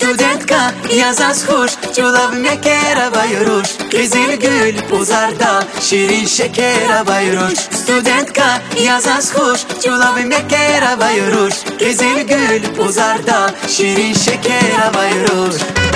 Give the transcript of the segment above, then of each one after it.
Studentka yaz az hoş, çolab mekera bayruş. Kızıl gül uzarda, şirin şekera bayruş. Studentka yaz az hoş, çolab mekera bayruş. Kızıl gül uzarda, şirin şekera bayruş.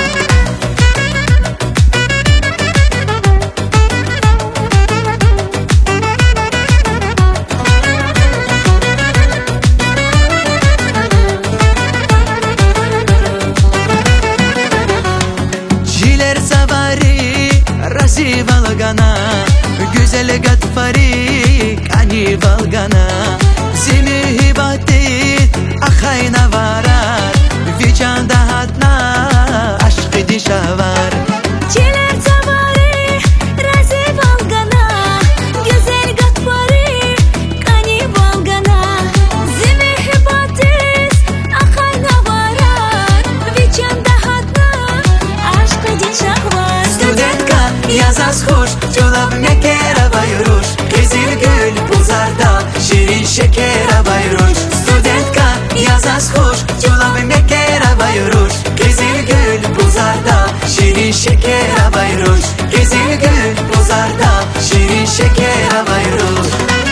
Razi valgana, güzel gatfari kani valgana. Zimi hibatit akhayna varar, vicanda hatna aşkı dişavar. Çiler savari, razi valgana, güzel gatfari kani valgana. Zimi hibatit akhayna varar, vicanda hatna aşkı dişavar. Yaz az hoş, çolab mekera bayruş. Kızıl gül uzarda, şirin şekera bayruş. Studentka yaz az hoş, çolab mekera bayruş. Kızıl gül uzarda, şirin şekera bayruş. Kızıl gül uzarda, şirin şekera bayruş.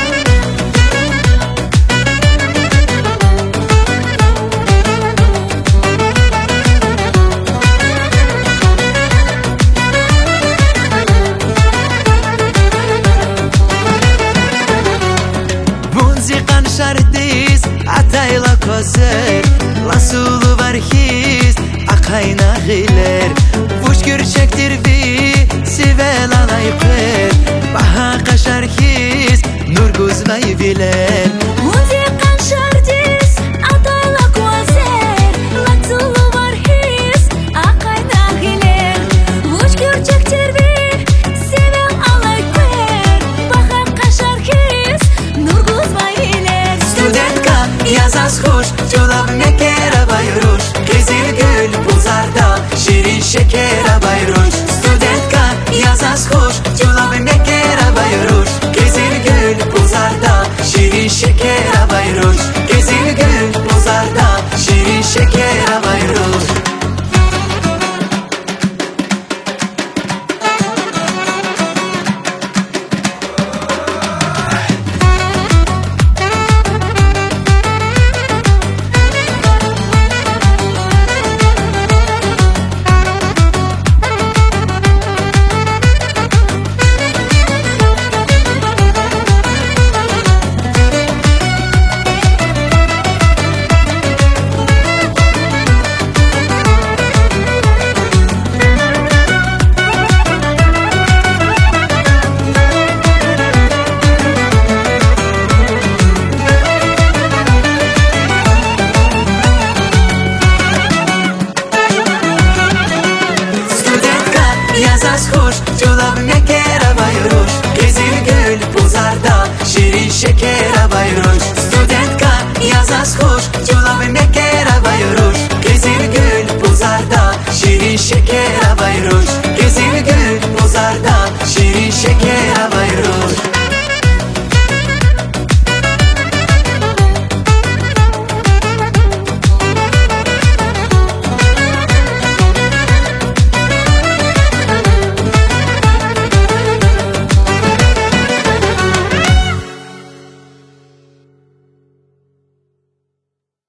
Şardis atayla kozer, lasulu var his akayna giler. Vuş görçektir vi sivel alayper, baha kaşar his nurguz vay biler. Muzikan şardis atayla kozer, lasulu var his akayna giler. Vuş görçektir vi sivel alayper, baha kaşar his nurguz vay biler. Yaz az hoş, çolab mekera bayruş. Kızıl gül uzarda, şirin şekera bayruş. Studentka yaz az hoş, çolab mekera bayruş. Kızıl gül uzarda, şirin şekera bayruş. Kızıl gül uzarda, şirin şekera bayruş. Yaz az hoş,